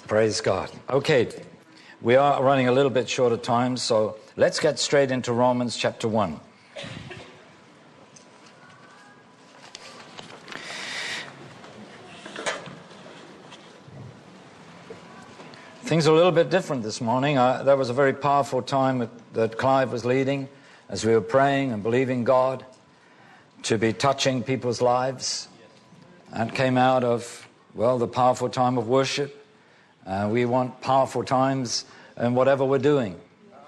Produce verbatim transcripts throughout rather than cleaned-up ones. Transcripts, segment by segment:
Praise God. Okay, we are running a little bit short of time, so let's get straight into Romans chapter one. Things are a little bit different this morning. Uh, that was a very powerful time that, that Clive was leading as we were praying and believing God to be touching people's lives. That came out of, well, the powerful time of worship. Uh, we want powerful times in whatever we're doing.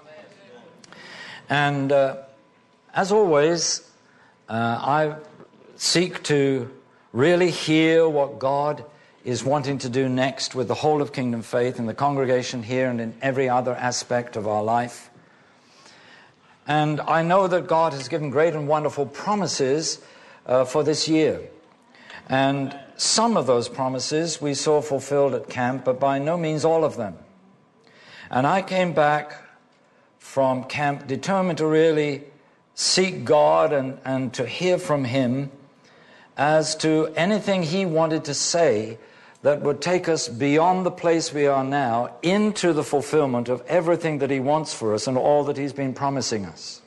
And uh, as always, uh, I seek to really hear what God is wanting to do next with the whole of Kingdom Faith in the congregation here and in every other aspect of our life. And I know that God has given great and wonderful promises uh, for this year. And some of those promises we saw fulfilled at camp, but by no means all of them. And I came back from camp determined to really seek God and, and to hear from Him as to anything He wanted to say that would take us beyond the place we are now into the fulfillment of everything that He wants for us and all that He's been promising us.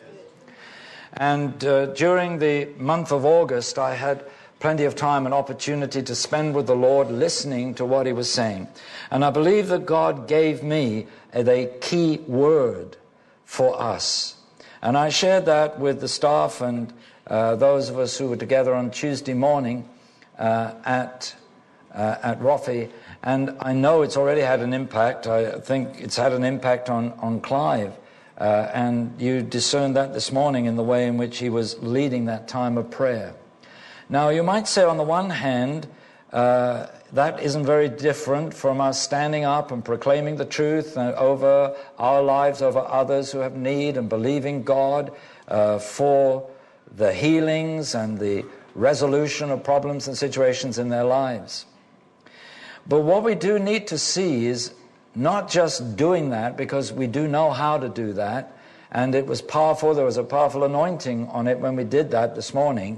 And uh, during the month of August, I had plenty of time and opportunity to spend with the Lord listening to what He was saying. And I believe that God gave me a key word for us. And I shared that with the staff and uh, those of us who were together on Tuesday morning uh, at uh, at Roffey. And I know it's already had an impact. I think it's had an impact on, on Clive. Uh, and you discerned that this morning in the way in which he was leading that time of prayer. Now, you might say, on the one hand, uh, that isn't very different from us standing up and proclaiming the truth uh, over our lives, over others who have need, and believing God uh, for the healings and the resolution of problems and situations in their lives. But what we do need to see is not just doing that, because we do know how to do that, and it was powerful. There was a powerful anointing on it when we did that this morning.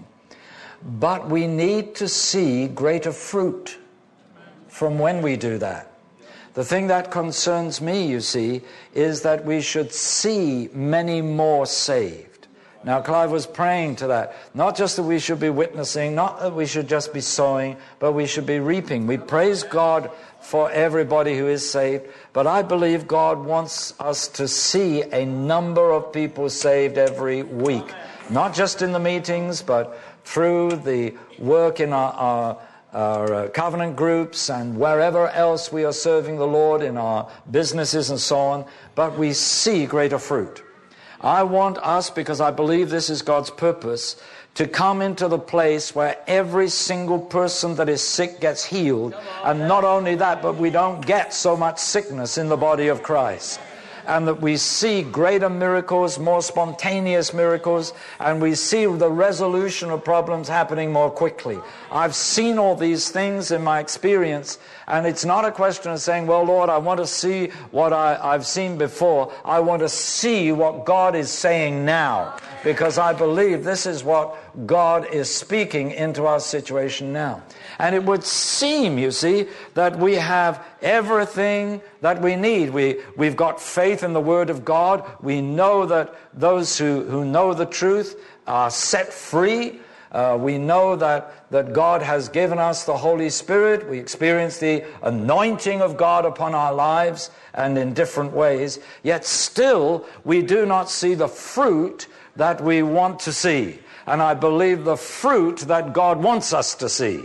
But we need to see greater fruit from when we do that. The thing that concerns me, you see, is that we should see many more saved. Now, Clive was praying to that. Not just that we should be witnessing, not that we should just be sowing, but we should be reaping. We praise God for everybody who is saved, but I believe God wants us to see a number of people saved every week. Not just in the meetings, but through the work in our, our, our uh, covenant groups and wherever else we are serving the Lord in our businesses and so on, but we see greater fruit. I want us, because I believe this is God's purpose, to come into the place where every single person that is sick gets healed. And not only that, but we don't get so much sickness in the body of Christ. And that we see greater miracles, more spontaneous miracles, and we see the resolution of problems happening more quickly. I've seen all these things in my experience, and it's not a question of saying, well, Lord, I want to see what I, I've seen before. I want to see what God is saying now, because I believe this is what God is speaking into our situation now. And it would seem, you see, that we have everything that we need. We, we've got faith in the Word of God. We know that those who, who know the truth are set free. Uh, we know that, that God has given us the Holy Spirit. We experience the anointing of God upon our lives and in different ways. Yet still, we do not see the fruit that we want to see. And I believe the fruit that God wants us to see.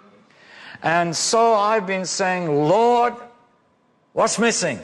And so I've been saying, Lord, what's missing?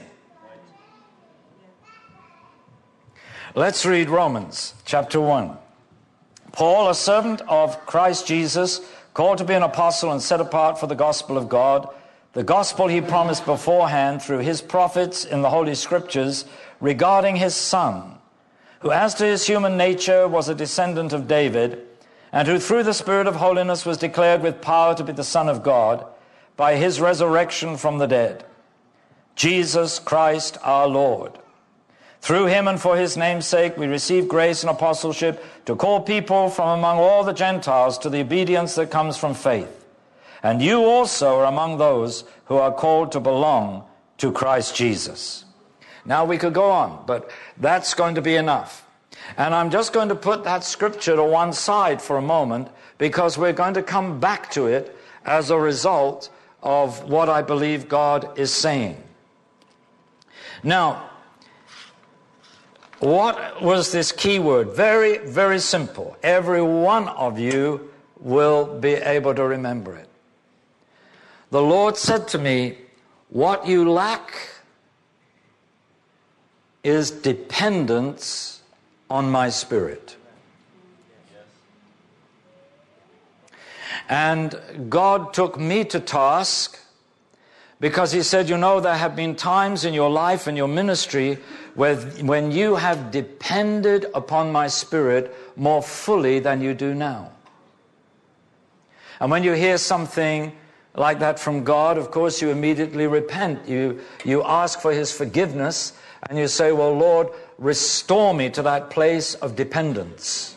Let's read Romans chapter one. Paul, a servant of Christ Jesus, called to be an apostle and set apart for the gospel of God, the gospel he promised beforehand through his prophets in the Holy Scriptures regarding his Son, who as to his human nature was a descendant of David, and who through the Spirit of holiness was declared with power to be the Son of God by his resurrection from the dead, Jesus Christ our Lord. Through him and for his name's sake we receive grace and apostleship to call people from among all the Gentiles to the obedience that comes from faith, and you also are among those who are called to belong to Christ Jesus. Now we could go on, but that's going to be enough. And I'm just going to put that scripture to one side for a moment, because we're going to come back to it as a result of what I believe God is saying. Now, what was this key word? Very, very simple. Every one of you will be able to remember it. The Lord said to me, what you lack is dependence on my Spirit. And God took me to task, because he said, you know, there have been times in your life and your ministry where, when you have depended upon my Spirit more fully than you do now. And when you hear something like that from God, of course, you immediately repent. You, you ask for his forgiveness, and you say, well, Lord, restore me to that place of dependence.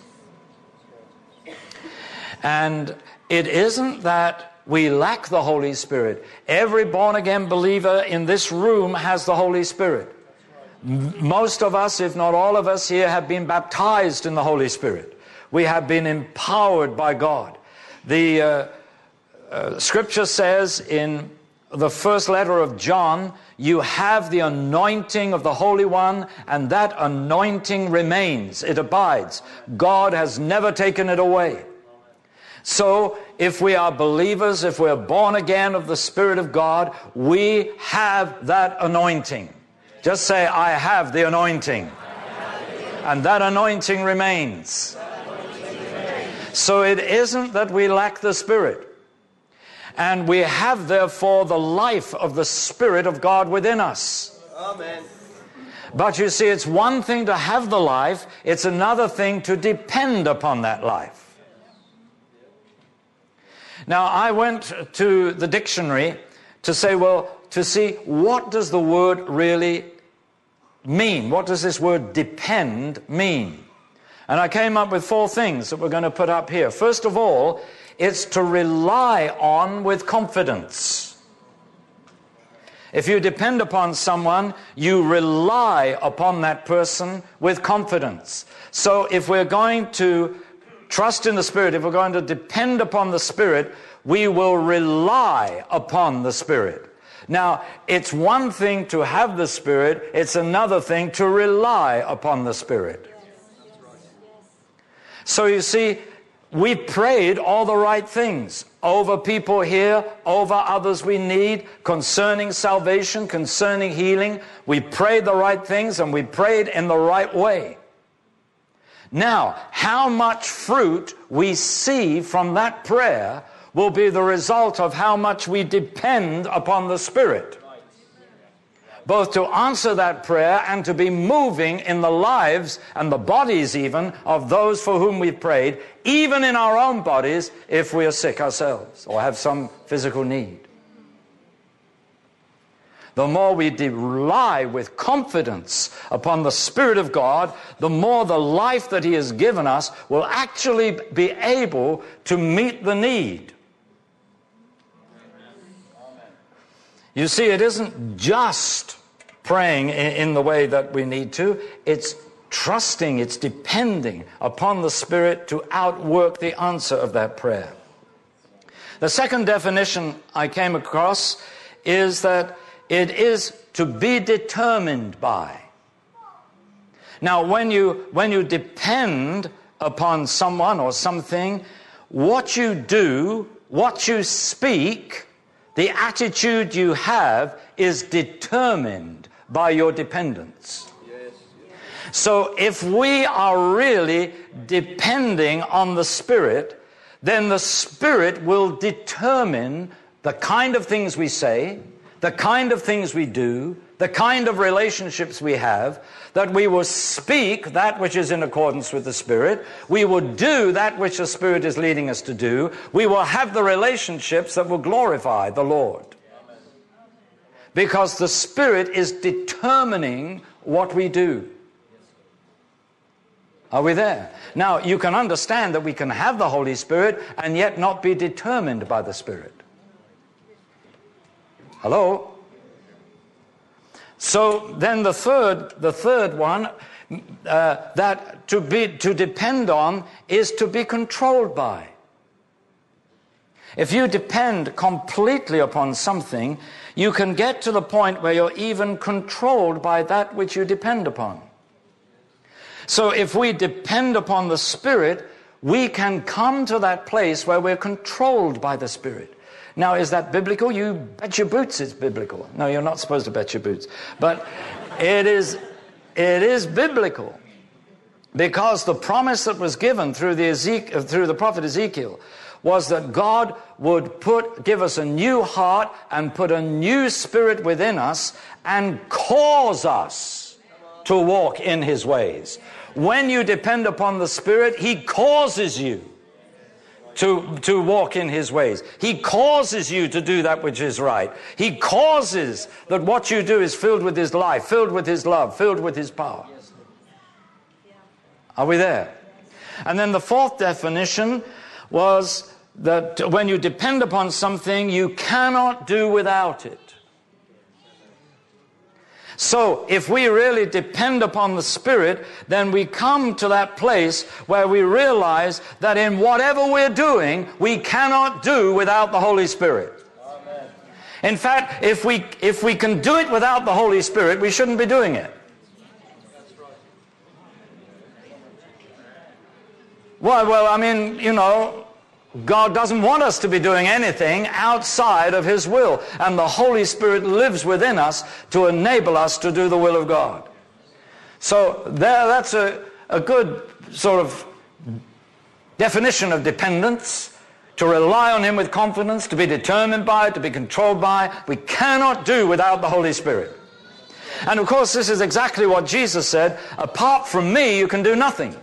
And it isn't that we lack the Holy Spirit. Every born-again believer in this room has the Holy Spirit. Most of us, if not all of us here, have been baptized in the Holy Spirit. We have been empowered by God. The uh, uh, Scripture says in the first letter of John, you have the anointing of the Holy One, and that anointing remains. It abides. God has never taken it away. So, if we are believers, if we're born again of the Spirit of God, we have that anointing. Just say, I have the anointing. And that anointing remains. So it isn't that we lack the Spirit. And we have, therefore, the life of the Spirit of God within us. Amen. But you see, it's one thing to have the life, it's another thing to depend upon that life. Now, I went to the dictionary to say, well, to see what does the word really mean? What does this word depend mean? And I came up with four things that we're going to put up here. First of all, it's to rely on with confidence. If you depend upon someone, you rely upon that person with confidence. So if we're going to trust in the Spirit, if we're going to depend upon the Spirit, we will rely upon the Spirit. Now, it's one thing to have the Spirit, it's another thing to rely upon the Spirit. So you see, we prayed all the right things over people here, over others we need, concerning salvation, concerning healing. We prayed the right things, and we prayed in the right way. Now, how much fruit we see from that prayer will be the result of how much we depend upon the Spirit, both to answer that prayer and to be moving in the lives and the bodies even of those for whom we've prayed, even in our own bodies if we are sick ourselves or have some physical need. The more we rely with confidence upon the Spirit of God, the more the life that He has given us will actually be able to meet the need. You see, it isn't just praying in the way that we need to. It's trusting, it's depending upon the Spirit to outwork the answer of that prayer. The second definition I came across is that it is to be determined by. Now, when you, when you depend upon someone or something, what you do, what you speak, the attitude you have is determined by your dependence. So if we are really depending on the Spirit, then the Spirit will determine the kind of things we say, the kind of things we do, the kind of relationships we have, that we will speak that which is in accordance with the Spirit, we will do that which the Spirit is leading us to do, we will have the relationships that will glorify the Lord. Because the Spirit is determining what we do. Are we there? Now, you can understand that we can have the Holy Spirit and yet not be determined by the Spirit. Hello? So then the third, the third one, uh, that to be, to depend on is to be controlled by. If you depend completely upon something, you can get to the point where you're even controlled by that which you depend upon. So if we depend upon the Spirit, we can come to that place where we're controlled by the Spirit. Now, is that biblical? You bet your boots it's biblical. No, you're not supposed to bet your boots. But it is, it is biblical. Because the promise that was given through the, Ezekiel, through the prophet Ezekiel was that God would put, give us a new heart and put a new spirit within us and cause us to walk in His ways. When you depend upon the Spirit, He causes you to, to walk in His ways. He causes you to do that which is right. He causes that what you do is filled with His life, filled with His love, filled with His power. Are we there? And then the fourth definition was that when you depend upon something, you cannot do without it. So if we really depend upon the Spirit, then we come to that place where we realize that in whatever we're doing, we cannot do without the Holy Spirit. Amen. In fact, if we, if we can do it without the Holy Spirit, we shouldn't be doing it. Well, well, I mean, you know, God doesn't want us to be doing anything outside of His will. And the Holy Spirit lives within us to enable us to do the will of God. So there, that's a, a good sort of definition of dependence. To rely on Him with confidence, to be determined by it, to be controlled by it. We cannot do without the Holy Spirit. And of course, this is exactly what Jesus said. Apart from me, you can do nothing.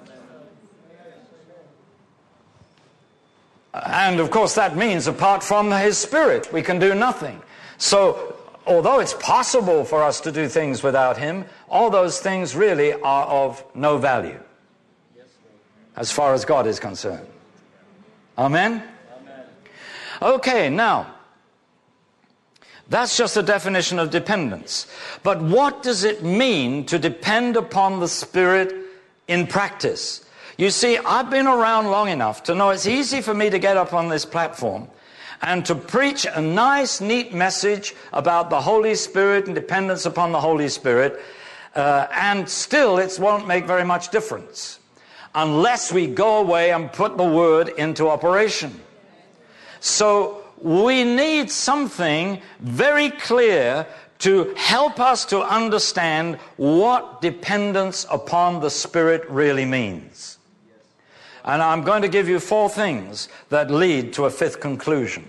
And of course that means apart from His Spirit we can do nothing. So although it's possible for us to do things without Him, all those things really are of no value as far as God is concerned. Amen? Amen. Okay, now that's just a definition of dependence. But what does it mean to depend upon the Spirit in practice? You see, I've been around long enough to know it's easy for me to get up on this platform and to preach a nice, neat message about the Holy Spirit and dependence upon the Holy Spirit, uh, and still it won't make very much difference unless we go away and put the Word into operation. So we need something very clear to help us to understand what dependence upon the Spirit really means. And I'm going to give you four things that lead to a fifth conclusion.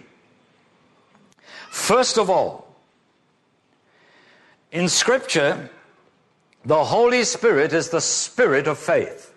First of all, in Scripture, the Holy Spirit is the Spirit of faith.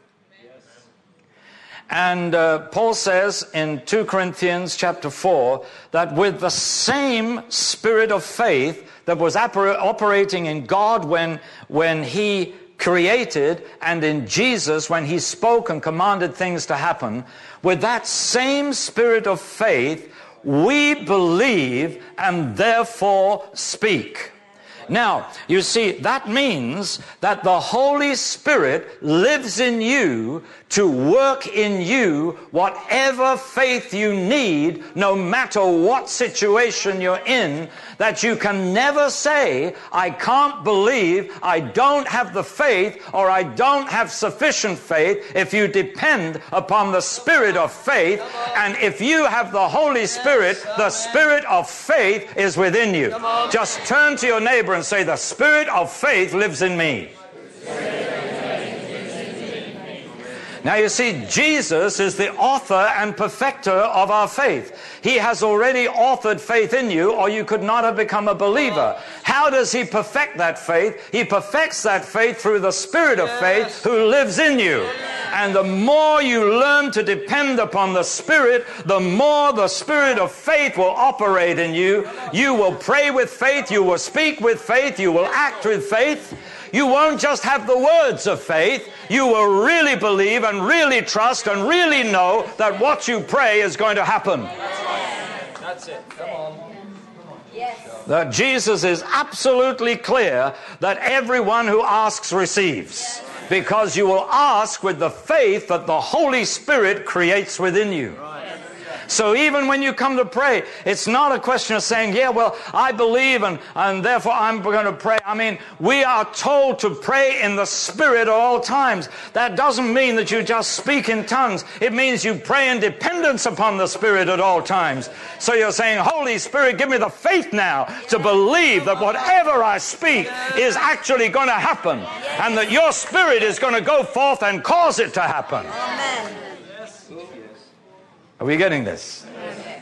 And uh, Paul says in Second Corinthians chapter four that with the same Spirit of faith that was oper- operating in God when, when He created, and in Jesus when He spoke and commanded things to happen, with that same Spirit of faith, we believe and therefore speak. Now, you see, that means that the Holy Spirit lives in you to work in you whatever faith you need, no matter what situation you're in, that you can never say, I can't believe, I don't have the faith, or I don't have sufficient faith, if you depend upon the Spirit of faith. And if you have the Holy Spirit, the Spirit of faith is within you. Just turn to your neighbor and say, the Spirit of faith lives in me. Now you see, Jesus is the author and perfecter of our faith. He has already authored faith in you, or you could not have become a believer. How does He perfect that faith? He perfects that faith through the Spirit of faith who lives in you. And the more you learn to depend upon the Spirit, the more the Spirit of faith will operate in you. You will pray with faith, you will speak with faith, you will act with faith. You won't just have the words of faith. You will really believe and really trust and really know that what you pray is going to happen. That's right. That's it. Come on. Yes. That Jesus is absolutely clear that everyone who asks receives. Yes. Because you will ask with the faith that the Holy Spirit creates within you. Right. So even when you come to pray, it's not a question of saying, yeah, well, I believe and, and therefore I'm going to pray. I mean, we are told to pray in the Spirit at all times. That doesn't mean that you just speak in tongues. It means you pray in dependence upon the Spirit at all times. So you're saying, Holy Spirit, give me the faith now to believe that whatever I speak is actually going to happen. And that your Spirit is going to go forth and cause it to happen. Amen. Are we getting this? Yes.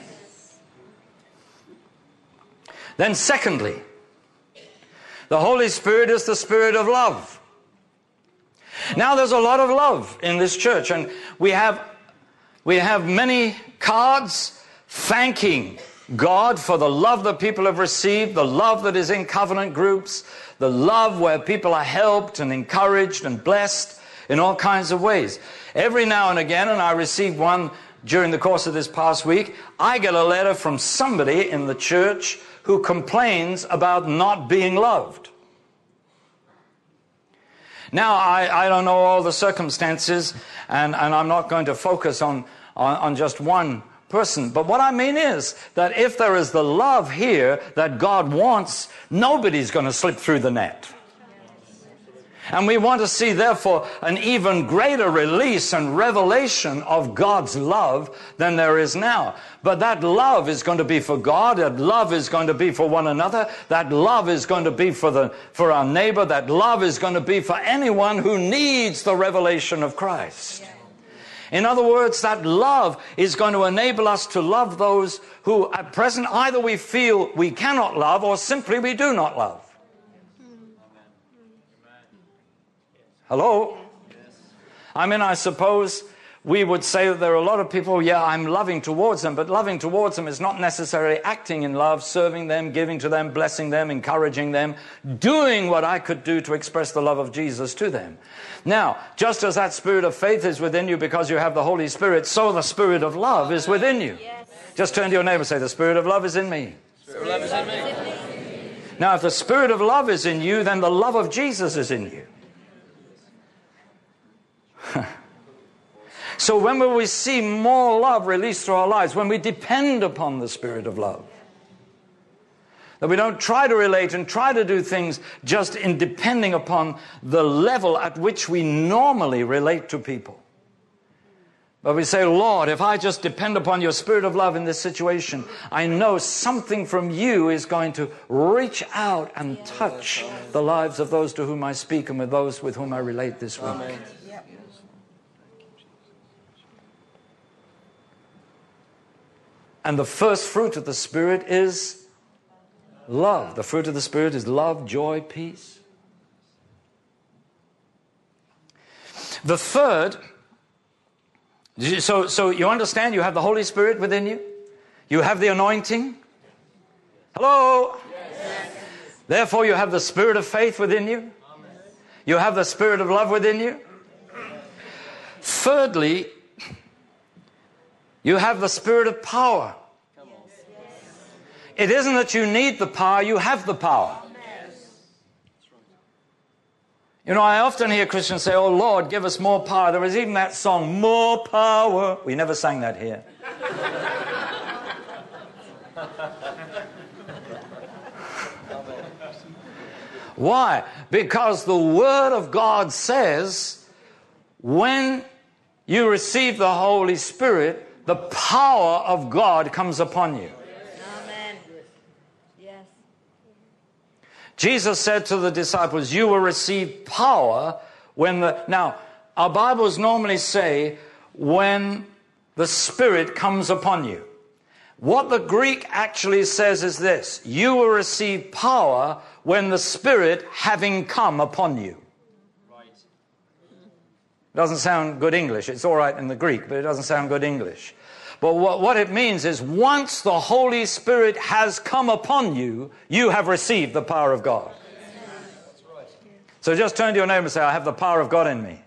Then secondly, the Holy Spirit is the Spirit of love. Now there's a lot of love in this church, and we have we have many cards thanking God for the love that people have received, the love that is in covenant groups, the love where people are helped and encouraged and blessed in all kinds of ways. Every now and again, and I received one during the course of this past week, I get a letter from somebody in the church who complains about not being loved. Now, I, I don't know all the circumstances, and, and I'm not going to focus on, on, on just one person. But what I mean is that if there is the love here that God wants, nobody's going to slip through the net. And we want to see, therefore, an even greater release and revelation of God's love than there is now. But that love is going to be for God. That love is going to be for one another. That love is going to be for the for our neighbor. That love is going to be for anyone who needs the revelation of Christ. In other words, that love is going to enable us to love those who at present either we feel we cannot love or simply we do not love. Hello? I mean, I suppose we would say that there are a lot of people, yeah, I'm loving towards them, but loving towards them is not necessarily acting in love, serving them, giving to them, blessing them, encouraging them, doing what I could do to express the love of Jesus to them. Now, just as that spirit of faith is within you because you have the Holy Spirit, so the spirit of love is within you. Yes. Just turn to your neighbor and say, the spirit of love is in me. Spirit of love is in me. Now, if the spirit of love is in you, then the love of Jesus is in you. So when will we see more love released through our lives? When we depend upon the Spirit of love. That we don't try to relate and try to do things just in depending upon the level at which we normally relate to people. But we say, Lord, if I just depend upon your Spirit of love in this situation, I know something from you is going to reach out and touch the lives of those to whom I speak and with those with whom I relate this week. Amen. And the first fruit of the Spirit is love. The fruit of the Spirit is love, joy, peace. The third, so, so you understand you have the Holy Spirit within you? You have the anointing? Hello? Yes. Therefore you have the spirit of faith within you? Amen. You have the spirit of love within you? Thirdly, you have the spirit of power. It isn't that you need the power, you have the power. You know, I often hear Christians say, oh Lord, give us more power. There was even that song, More Power. We never sang that here. Why? Because the Word of God says, when you receive the Holy Spirit, the power of God comes upon you. Amen. Yes. Jesus said to the disciples, you will receive power when the... Now, our Bibles normally say, when the Spirit comes upon you. What the Greek actually says is this, you will receive power when the Spirit having come upon you. Doesn't sound good English. It's all right in the Greek, but it doesn't sound good English. But what, what it means is once the Holy Spirit has come upon you, you have received the power of God. That's right. So just turn to your neighbor and say, I have the power of God in me.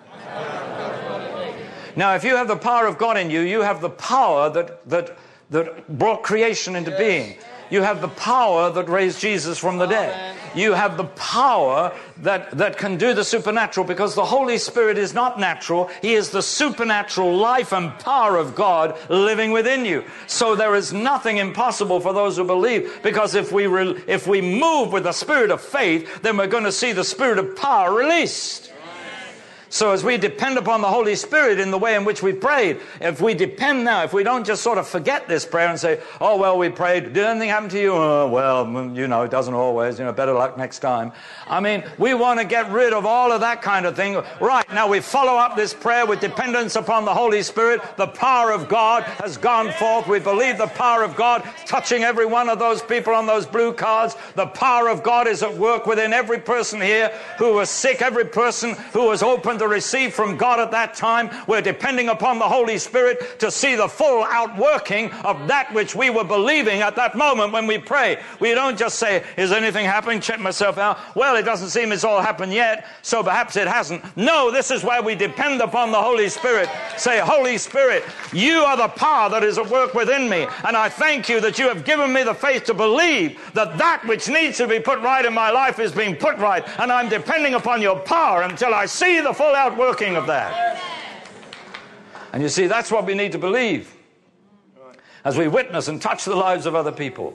Now, if you have the power of God in you, you have the power that, that, that brought creation into being. You have the power that raised Jesus from the dead. You have the power that, that can do the supernatural, because the Holy Spirit is not natural. He is the supernatural life and power of God living within you. So there is nothing impossible for those who believe, because if we, re, if we move with the spirit of faith, then we're going to see the spirit of power released. So as we depend upon the Holy Spirit in the way in which we prayed, if we depend now, if we don't just sort of forget this prayer and say, oh, well, we prayed, did anything happen to you? Oh, well, you know, it doesn't always, you know, better luck next time. I mean, we want to get rid of all of that kind of thing. Right, now we follow up this prayer with dependence upon the Holy Spirit. The power of God has gone forth. We believe the power of God touching every one of those people on those blue cards. The power of God is at work within every person here who was sick, every person who was open to receive from God at that time. We're depending upon the Holy Spirit to see the full outworking of that which we were believing at that moment when we pray. We don't just say, is anything happening? Check myself out. Well, it doesn't seem it's all happened yet, so perhaps it hasn't. No, this is where we depend upon the Holy Spirit. Say, Holy Spirit, you are the power that is at work within me, and I thank you that you have given me the faith to believe that that which needs to be put right in my life is being put right, and I'm depending upon your power until I see the full outworking of that. And you see, that's what we need to believe as we witness and touch the lives of other people.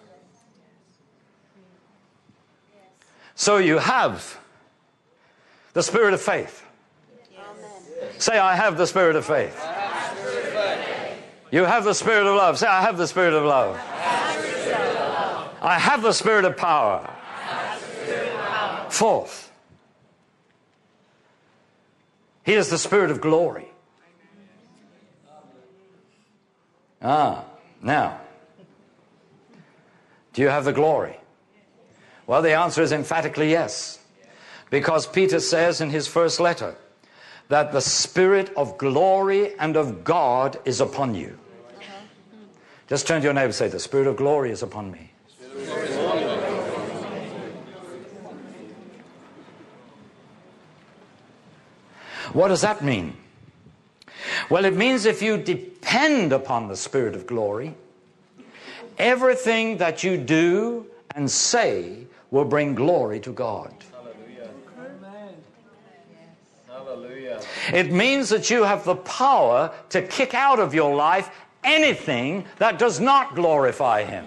So you have the spirit of faith. Say, I have the spirit of faith. You have the spirit of love. Say, I have the spirit of love. I have the spirit of power. Fourth, he is the spirit of glory. Ah, now, do you have the glory? Well, the answer is emphatically yes. Because Peter says in his first letter that the spirit of glory and of God is upon you. Just turn to your neighbor and say, the spirit of glory is upon me. What does that mean? Well, it means if you depend upon the spirit of glory, everything that you do and say will bring glory to God. Hallelujah. Hallelujah. It means that you have the power to kick out of your life anything that does not glorify Him.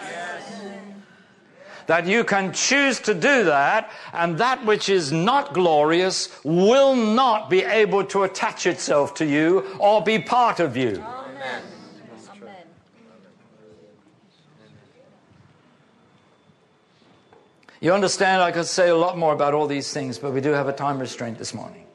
That you can choose to do that, and that which is not glorious will not be able to attach itself to you or be part of you. Amen. Amen. You understand, I could say a lot more about all these things, but we do have a time restraint this morning.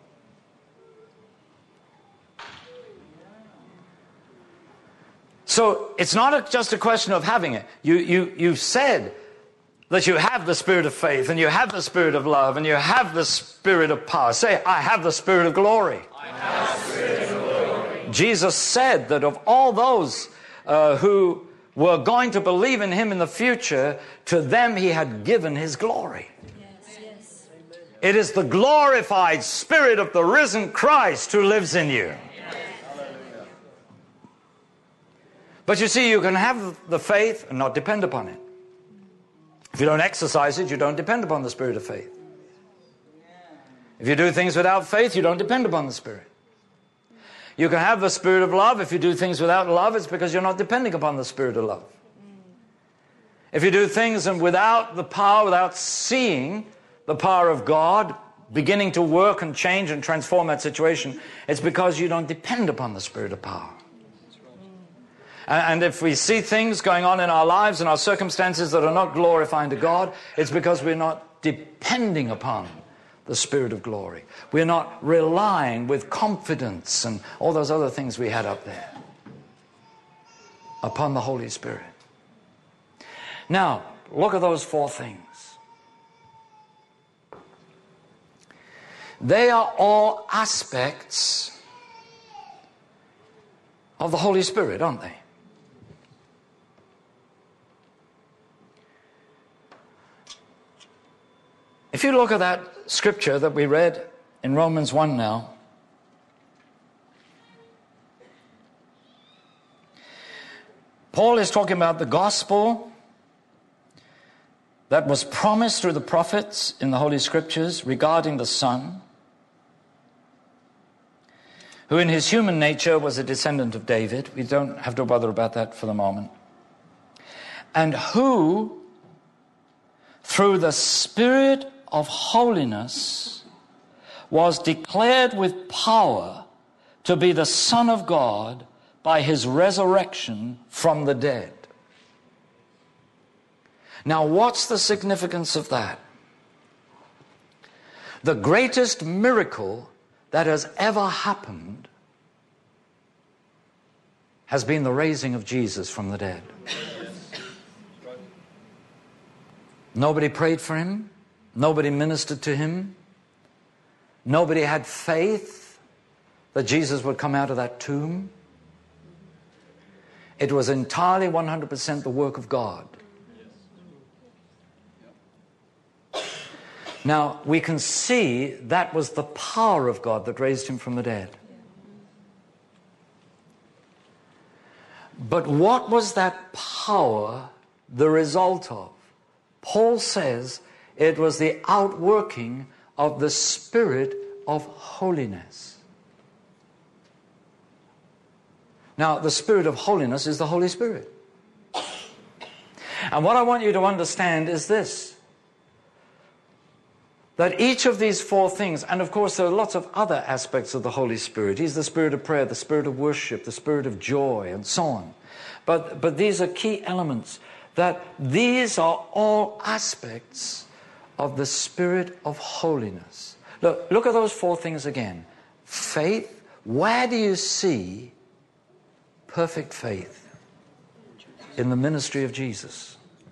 So it's not a, just a question of having it. You, you, you've said that you have the spirit of faith, and you have the spirit of love, and you have the spirit of power. Say, I have the spirit of glory. I have the spirit of glory. Jesus said that of all those uh, who were going to believe in Him in the future, to them He had given His glory. Yes, yes. It is the glorified spirit of the risen Christ who lives in you. But you see, you can have the faith and not depend upon it. If you don't exercise it, you don't depend upon the spirit of faith. If you do things without faith, you don't depend upon the Spirit. You can have the spirit of love. If you do things without love, it's because you're not depending upon the spirit of love. If you do things and without the power, without seeing the power of God beginning to work and change and transform that situation, it's because you don't depend upon the spirit of power. And if we see things going on in our lives and our circumstances that are not glorifying to God, it's because we're not depending upon the spirit of glory. We're not relying with confidence and all those other things we had up there upon the Holy Spirit. Now, look at those four things. They are all aspects of the Holy Spirit, aren't they? If you look at that scripture that we read in Romans one now, Paul is talking about the gospel that was promised through the prophets in the Holy Scriptures regarding the Son, who in his human nature was a descendant of David. We don't have to bother about that for the moment. And who, through the Spirit of holiness, was declared with power to be the Son of God by his resurrection from the dead. Now, what's the significance of that? The greatest miracle that has ever happened has been the raising of Jesus from the dead. Nobody prayed for him. Nobody ministered to him. Nobody had faith that Jesus would come out of that tomb. It was entirely one hundred percent the work of God. Now, we can see that was the power of God that raised him from the dead. But what was that power the result of? Paul says it was the outworking of the Spirit of holiness. Now, the Spirit of holiness is the Holy Spirit. And what I want you to understand is this: that each of these four things, and of course there are lots of other aspects of the Holy Spirit. He's the Spirit of prayer, the Spirit of worship, the Spirit of joy, and so on. But, but these are key elements, that these are all aspects of the Spirit of holiness. Look, look at those four things again. Faith. Where do you see perfect faith? In the ministry of Jesus.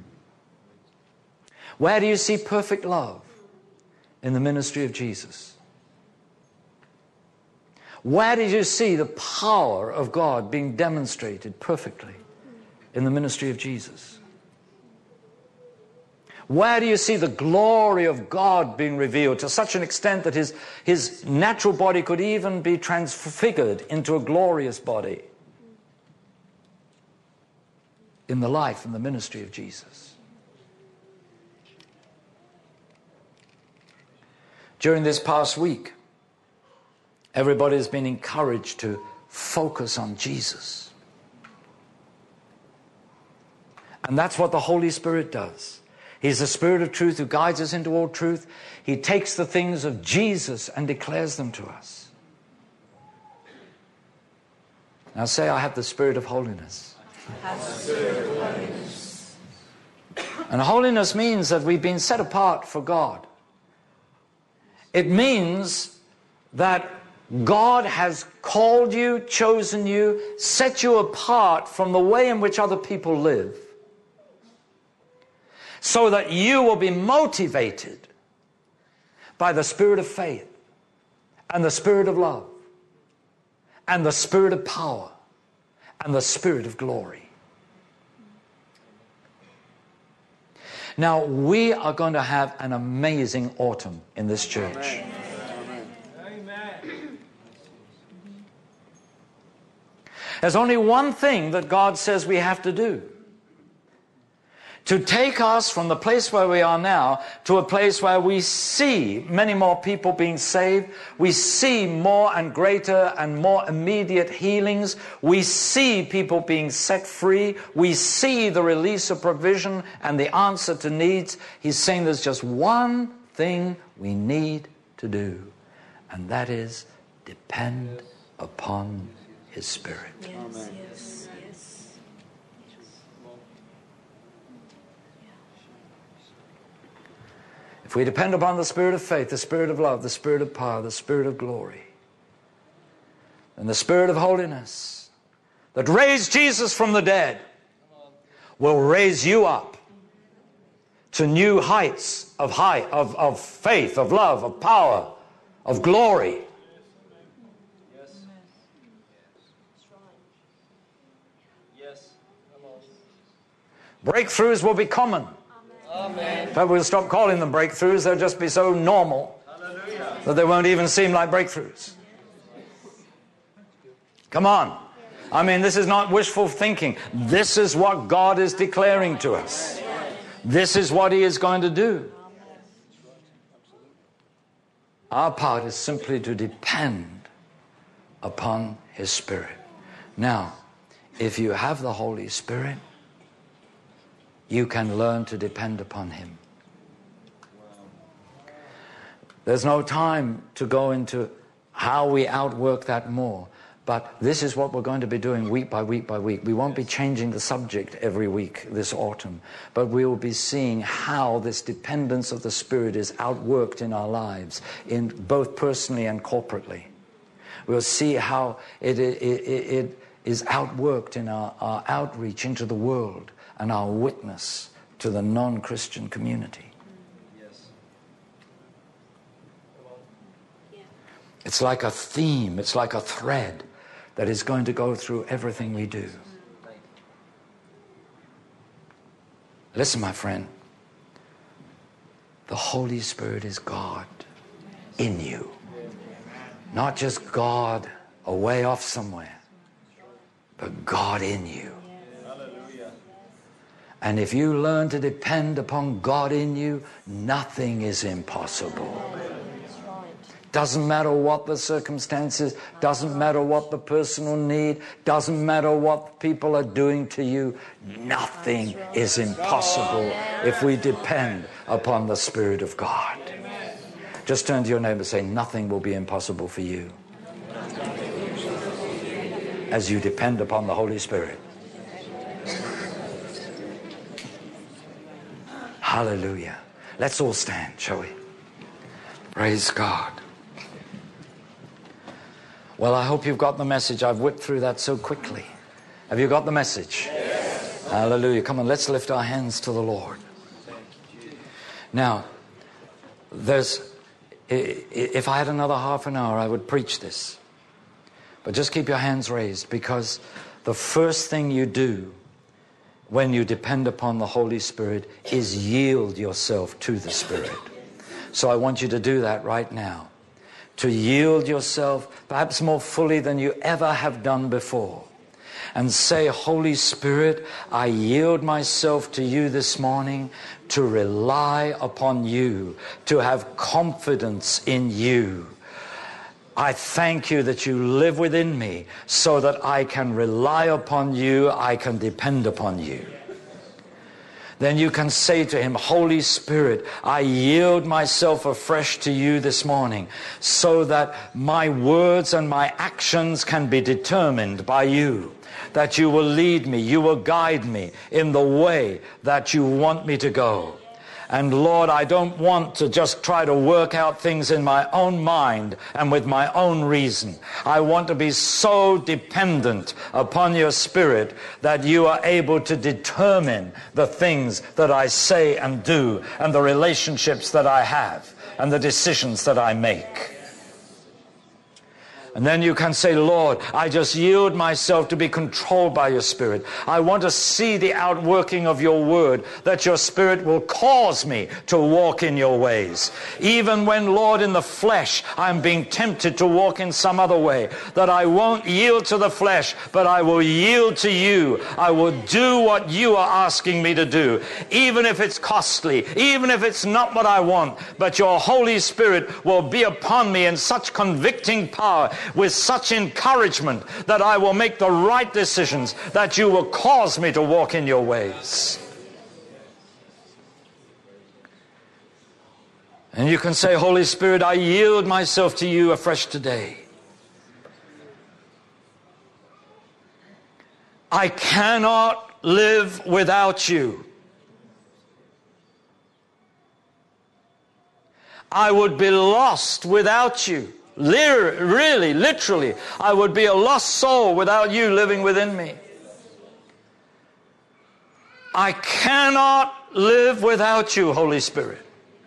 Where do you see perfect love? In the ministry of Jesus. Where did you see the power of God being demonstrated perfectly? In the ministry of Jesus. Where do you see the glory of God being revealed to such an extent that his, his natural body could even be transfigured into a glorious body? In the life and the ministry of Jesus. During this past week, everybody has been encouraged to focus on Jesus. And that's what the Holy Spirit does. He's the Spirit of truth who guides us into all truth. He takes the things of Jesus and declares them to us. Now say, I have the Spirit of holiness. Have the Spirit of holiness. And holiness means that we've been set apart for God. It means that God has called you, chosen you, set you apart from the way in which other people live, so that you will be motivated by the Spirit of faith and the Spirit of love and the Spirit of power and the Spirit of glory. Now, we are going to have an amazing autumn in this church. Amen. There's only one thing that God says we have to do: to take us from the place where we are now to a place where we see many more people being saved. We see more and greater and more immediate healings. We see people being set free. We see the release of provision and the answer to needs. He's saying there's just one thing we need to do, and that is depend upon His Spirit. Yes, yes, yes. If we depend upon the Spirit of faith, the Spirit of love, the Spirit of power, the Spirit of glory, and the Spirit of holiness that raised Jesus from the dead will raise you up to new heights of height, of, of faith, of love, of power, of glory. Yes. Yes. Come on. Breakthroughs will be common. Amen. In fact, we'll stop calling them breakthroughs. They'll just be so normal Hallelujah. that they won't even seem like breakthroughs. Come on. I mean, this is not wishful thinking. This is what God is declaring to us. This is what he is going to do. Our part is simply to depend upon his Spirit. Now, if you have the Holy Spirit, you can learn to depend upon him. There's no time to go into how we outwork that more. But this is what we're going to be doing week by week by week. We won't be changing the subject every week this autumn, but we will be seeing how this dependence of the Spirit is outworked in our lives, in both personally and corporately. We'll see how it, it, it, it is outworked in our, our outreach into the world and our witness to the non-Christian community. Yes. It's like a theme, it's like a thread that is going to go through everything we do. Listen, my friend, the Holy Spirit is God in you. Not just God away off somewhere, but God in you. And if you learn to depend upon God in you, nothing is impossible. Doesn't matter what the circumstances, doesn't matter what the personal need, doesn't matter what people are doing to you. Nothing is impossible if we depend upon the Spirit of God. Just turn to your neighbor and say, nothing will be impossible for you as you depend upon the Holy Spirit. Hallelujah. Let's all stand, shall we? Praise God. Well, I hope you've got the message. I've whipped through that so quickly. Have you got the message? Yes. Hallelujah. Come on, let's lift our hands to the Lord. Now, there's, if I had another half an hour, I would preach this. But just keep your hands raised, because the first thing you do when you depend upon the Holy Spirit is yield yourself to the Spirit. So I want you to do that right now. To yield yourself perhaps more fully than you ever have done before. And say, Holy Spirit, I yield myself to you this morning to rely upon you, to have confidence in you. I thank you that you live within me so that I can rely upon you, I can depend upon you. Then you can say to him, Holy Spirit, I yield myself afresh to you this morning so that my words and my actions can be determined by you, that you will lead me, you will guide me in the way that you want me to go. And Lord, I don't want to just try to work out things in my own mind and with my own reason. I want to be so dependent upon your Spirit that you are able to determine the things that I say and do, and the relationships that I have, and the decisions that I make. And then you can say, Lord, I just yield myself to be controlled by your Spirit. I want to see the outworking of your word, that your Spirit will cause me to walk in your ways. Even when, Lord, in the flesh, I'm being tempted to walk in some other way, that I won't yield to the flesh, but I will yield to you. I will do what you are asking me to do, even if it's costly, even if it's not what I want, but your Holy Spirit will be upon me in such convicting power, with such encouragement, that I will make the right decisions, that you will cause me to walk in your ways. And you can say, Holy Spirit, I yield myself to you afresh today. I cannot live without you. I would be lost without you. Really, literally, I would be a lost soul without you living within me. I cannot live without you, Holy Spirit.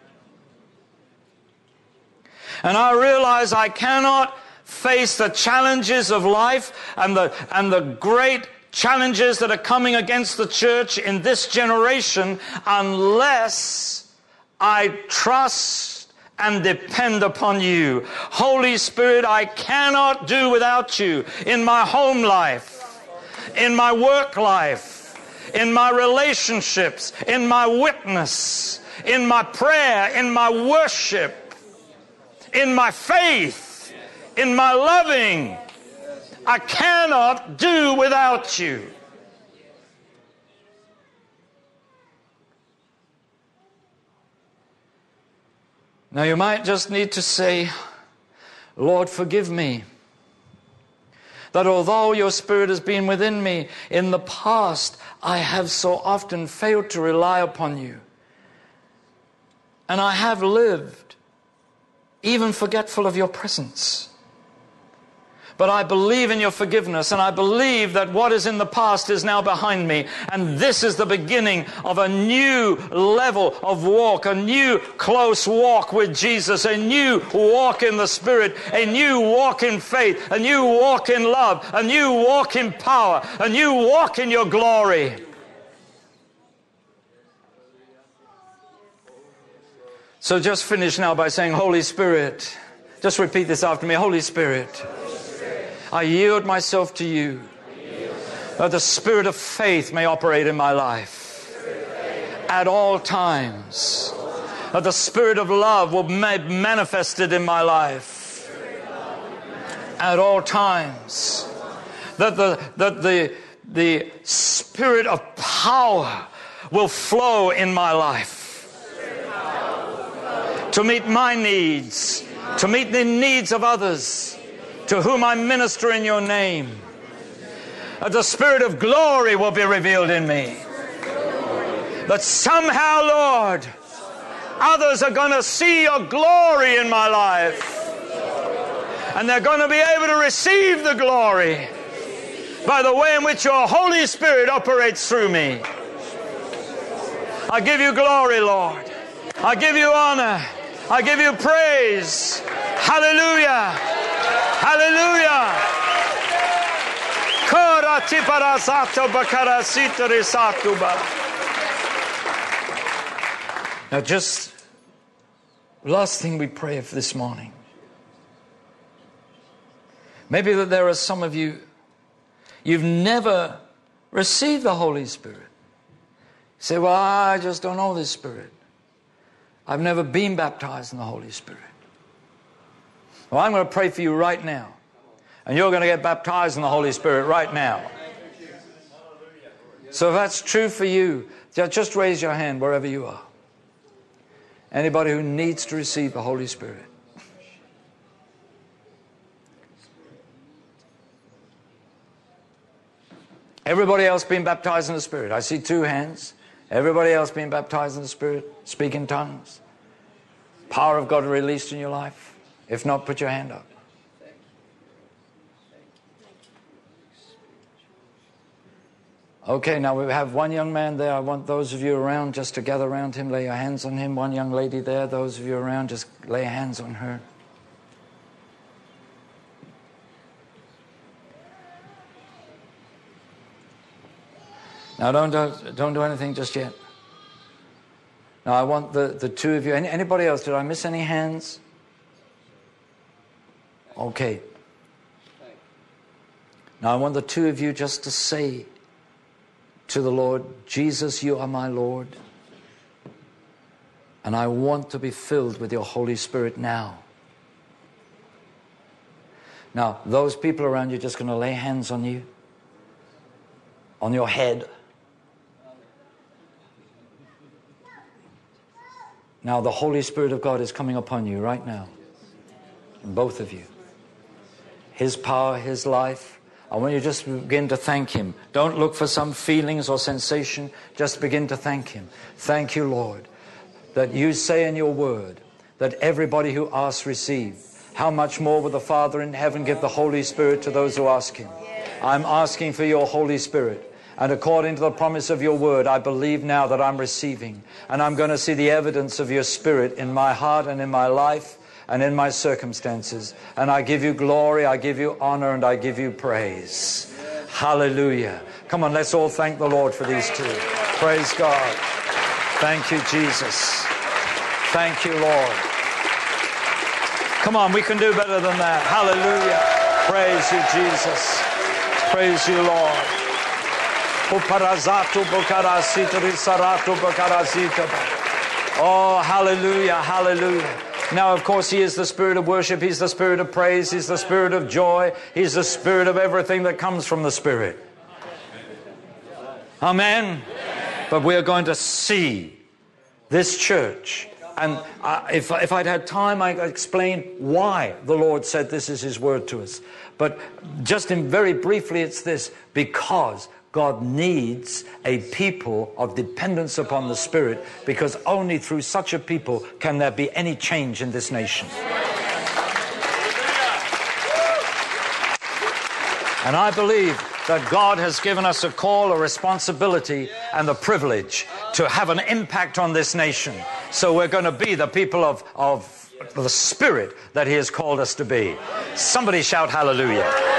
And I realize I cannot face the challenges of life and the, and the great challenges that are coming against the church in this generation unless I trust and depend upon you. Holy Spirit, I cannot do without you in my home life, in my work life, in my relationships, in my witness, in my prayer, in my worship, in my faith, in my loving. I cannot do without you. Now you might just need to say, Lord, forgive me, that although your Spirit has been within me, in the past I have so often failed to rely upon you. And I have lived even forgetful of your presence. But I believe in your forgiveness, and I believe that what is in the past is now behind me. And this is the beginning of a new level of walk, a new close walk with Jesus, a new walk in the Spirit, a new walk in faith, a new walk in love, a new walk in power, a new walk in your glory. So just finish now by saying, Holy Spirit, just repeat this after me. Holy Spirit, I yield myself to you, that the spirit of faith may operate in my life at all times, that the spirit of love will be manifested in my life at all times, that the, that the, the spirit of power will flow in my life to meet my needs, to meet the needs of others to whom I minister in your name. That the Spirit of glory will be revealed in me. That somehow, Lord, others are going to see your glory in my life. And they're going to be able to receive the glory by the way in which your Holy Spirit operates through me. I give you glory, Lord. I give you honor. I give you praise. Hallelujah. Hallelujah. Now just last thing we pray for this morning. Maybe that there are some of you, you've never received the Holy Spirit. You say, well, I just don't know this Spirit. I've never been baptized in the Holy Spirit. Well, I'm going to pray for you right now. And you're going to get baptized in the Holy Spirit right now. So if that's true for you, just raise your hand wherever you are. Anybody who needs to receive the Holy Spirit. Everybody else being baptized in the Spirit. I see two hands. Everybody else being baptized in the Spirit. Speak in tongues. Power of God released in your life. If not, put your hand up. Okay, now we have one young man there. I want those of you around just to gather around him, lay your hands on him. One young lady there. Those of you around, just lay your hands on her. Now don't do, don't do anything just yet. Now I want the, the two of you. Any, anybody else? Did I miss any hands? Okay. Now I want the two of you just to say to the Lord, Jesus, you are my Lord. And I want to be filled with your Holy Spirit now. Now, those people around you are just going to lay hands on you, on your head. Now, the Holy Spirit of God is coming upon you right now. Both of you. His power, His life. I want you to just begin to thank Him. Don't look for some feelings or sensation. Just begin to thank Him. Thank you, Lord, that you say in your word that everybody who asks receive. How much more will the Father in heaven give the Holy Spirit to those who ask Him? I'm asking for your Holy Spirit. And according to the promise of your word, I believe now that I'm receiving. And I'm going to see the evidence of your Spirit in my heart and in my life and in my circumstances. And I give you glory, I give you honor, and I give you praise. Hallelujah. Come on, let's all thank the Lord for these two. Praise God. Thank you, Jesus. Thank you, Lord. Come on, we can do better than that. Hallelujah. Praise you, Jesus. Praise you, Lord. Oh, hallelujah, hallelujah. Now, of course, he is the spirit of worship. He's the spirit of praise. He's the spirit of joy. He's the spirit of everything that comes from the Spirit. Amen. But we're going to see this church. And uh, if, if I'd had time, I'd explain why the Lord said this is his word to us. But just in very briefly, it's this: because God needs a people of dependence upon the Spirit, because only through such a people can there be any change in this nation. And I believe that God has given us a call, a responsibility, and the privilege to have an impact on this nation. So we're going to be the people of, of the Spirit that he has called us to be. Somebody shout hallelujah.